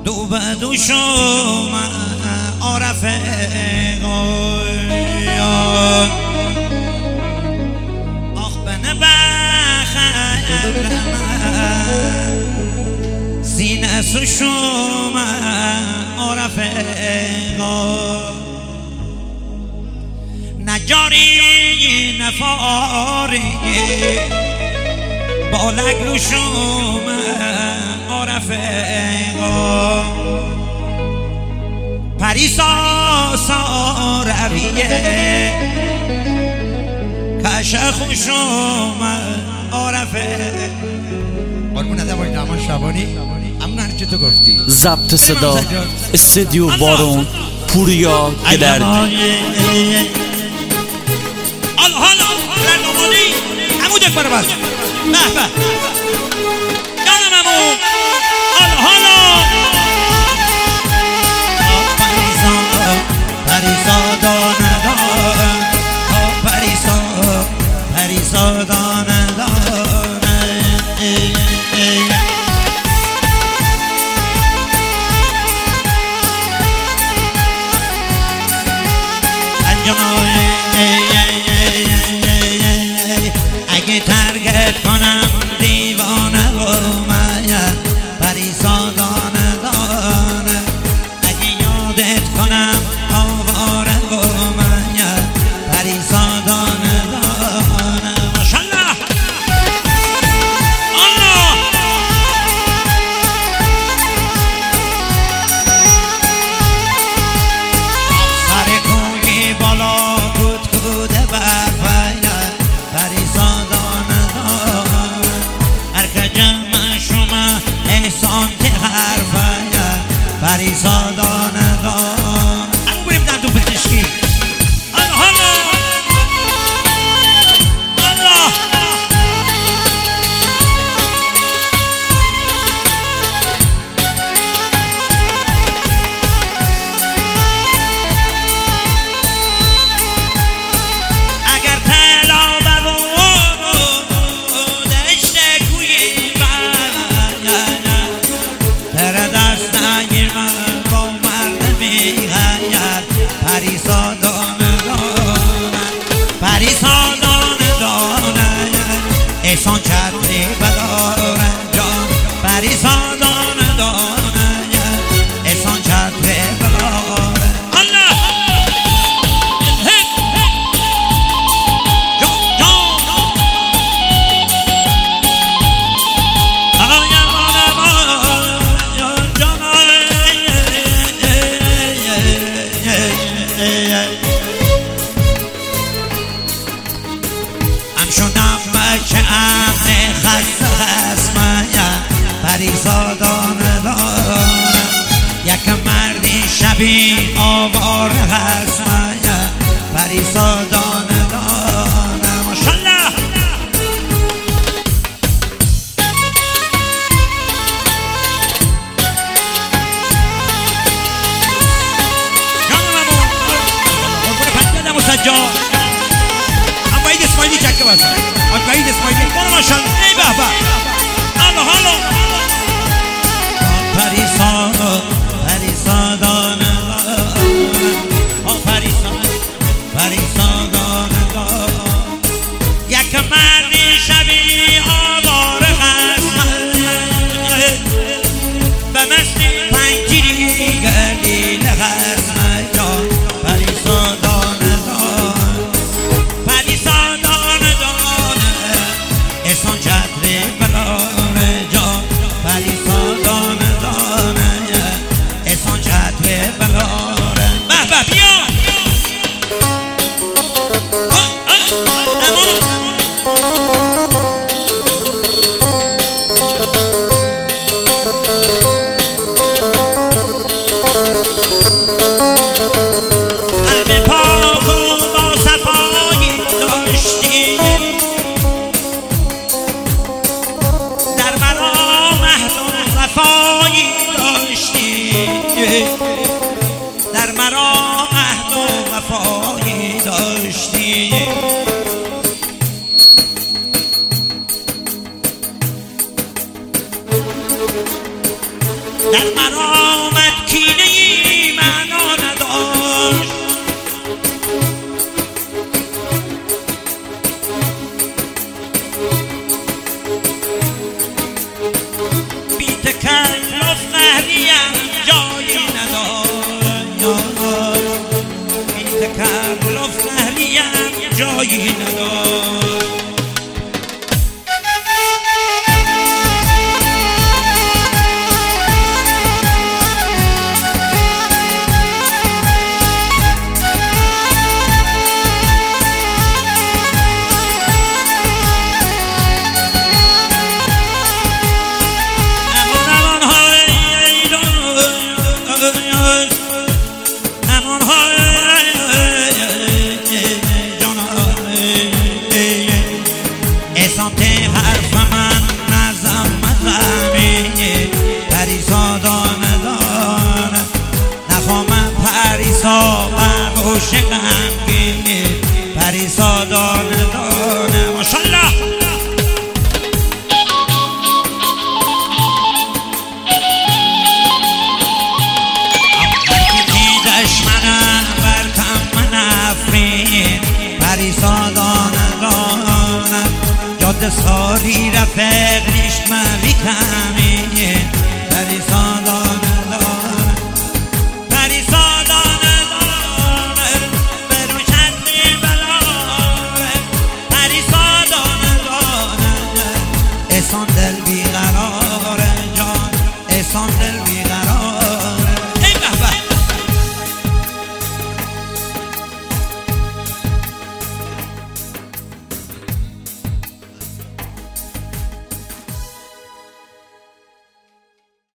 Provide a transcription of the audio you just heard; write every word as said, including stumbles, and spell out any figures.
دو به دو شما عرفه آخ بنه بخیر سینه سو شما عرفه نجاری نفاری بالگلو شما عرفه پریسا سارویه کش خوشم عرفه قربون نده باید امان شبانی امون هرچی تو گفتی ضبط صدا استدیو بارون پوریا گلردی حالا حالا برنامانی همون یک بار باز به به جانم همون حالا حالا پریسا دانه دانه پریسا پریسا دانه دانه انجامای اگه ترگت کنم دیوانه و من پریسا دانه دانه اگه یادت کنم آواره و من پریسا دانه دانه ماشالله الله سر کوی بالا کود کوده برفای پریسا دانه دانه هر که جمع شما احسان که حرفای پریسا دانه دانه همون بریم در دو پزشکی الله الله اگر طلا برون دشته کوی من تر دست نگیر من با مرد میغیر پریسا دانه دانه پریسا دانه دانه احسان چتری بداره جان پریسا دانه دانه احسان چتری بداره الله جان جان ام شدم بچه امن خسته خسمه پریسا دانه دانه یک مردی شبی آواره خسمه پریسا دانه دانه ماشالله جانممون قربون پنجدم و سجاد وحید اسماعیلی چکه بازه وحید اسماعیلی برو ماشالله ای به به حالا حالا پریسا پریسا دانه دانه پریسا پریسا دانه دانه یک مردی شبی آواره هست به مستی پنجیری گردی لغز جان پریسا دانه دانه پریسا دانه دانه احسان چتری بلاره جان پریسا دانه دانه احسان چتری بلاره به به بیا در مرا عهد و وفایی داشتی در مرامت کینه ای معنا نداشت. بی تکلف قهریم جایی نداشت، بی تکلف قهریم جایی نداشت. پریسا دانه دانه ماشالله. دشمنم برکم من افرین پریسا دانه دانه جاده ساری رفق نیشت من بیکمی